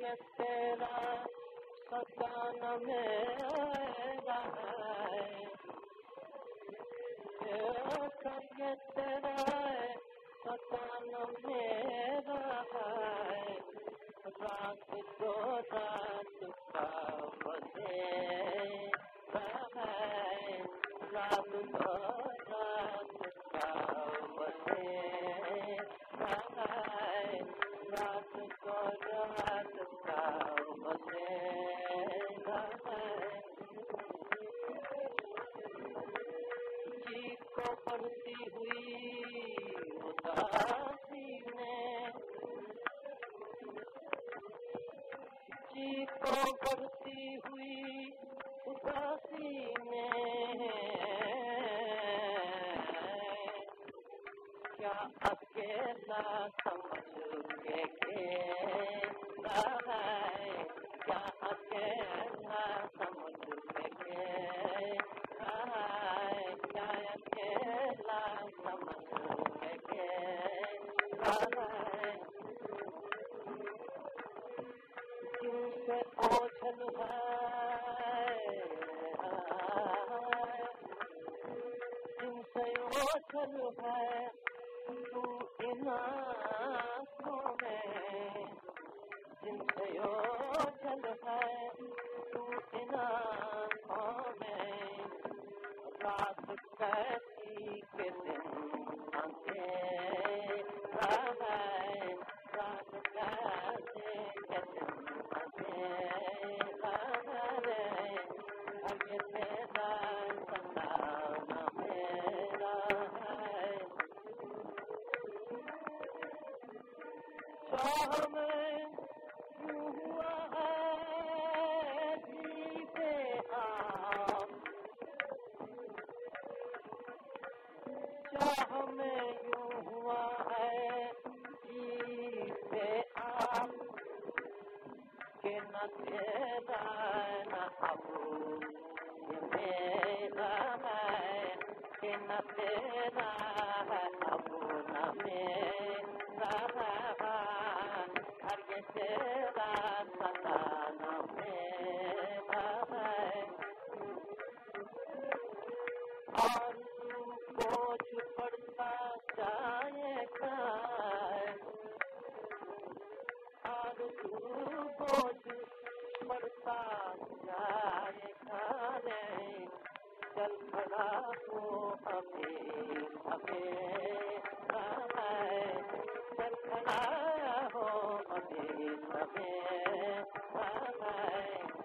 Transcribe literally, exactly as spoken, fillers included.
तेरा सतान मेरा है, कार्य तेरा सतान मेरा है, रात को रात का बसेरा है, रात को रात का बसेरा है, रात को रात का बसेरा है। जी को बढ़ती हुई उदासी में, जी को बढ़ती हुई उदासी में, क्या अकेला समझ के खेला है, क्या अकेला समझ के खेला है, क्या अकेला समझ के खेला है। जिनसे ओझल है, जिनसे ओझल है तू इन आँखों में, जिनसे ओझल है तू इन आँखों में, रात कैसी के दिन अंधेरा है, रात कैसे के दिन अंधेरा है, अगे तेरा सताना मेरा है। चाह में यूं हुआ है जीते आप, चाह में यूं हुआ है जीते आप, के न तेरा न अब ये मेरा है, के न तेरा है अब न मेरा है, हर ये तेरा सताना मेरा है। और तू बोझ पड़ता जाएगा, और तू बोझ पड़ता जाएगा रे, चल खड़ा हो अभी अभी है, चल खड़ा हो अभी अभी है।